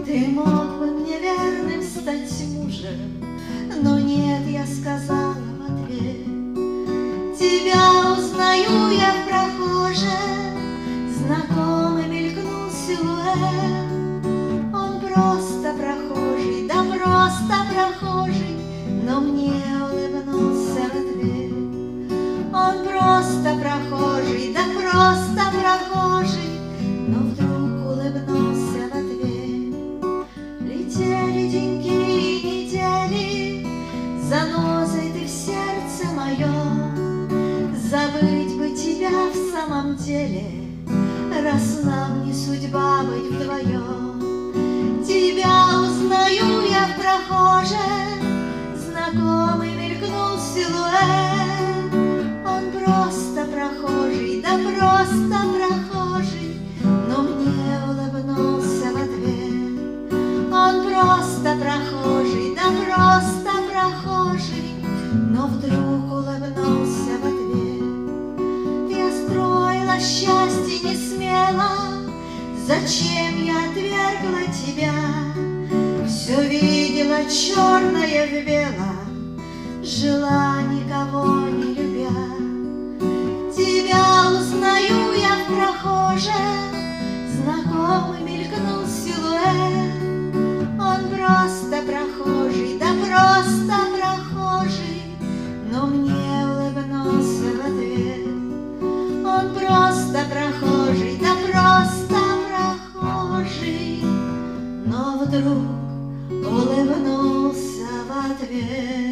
Ты мог бы мне верным стать мужем, но нет, я сказала в ответ. Тебя узнаю я в прохожем, знакомый мелькнул силуэт. Он просто прохожий, да просто прохожий, но мне улыбнулся в ответ. Он просто прохожий, да просто прохожий, но вдруг улыбнулся в ответ. Летели деньги и недели, занозой ты в сердце моем. Забыть бы тебя в самом деле, раз нам не судьба быть вдвоем. Тебя узнаю я в прохожем, знакомый мелькнул силуэт. Он просто прохожий, да просто прохожий, но мне улыбнулся в ответ. Он просто прохожий, да просто прохожий, но вдруг улыбнулся в ответ. Я строила счастье не смела, зачем я отвергла тебя? Все видела черное в белом, жила никого не любя. Тебя узнаю я в прохожем, знакомый мелькнул силуэт. Он просто прохожий, да просто прохожий, но мне улыбнулся в ответ. Он просто прохожий, да просто прохожий, но вдруг улыбнулся в ответ.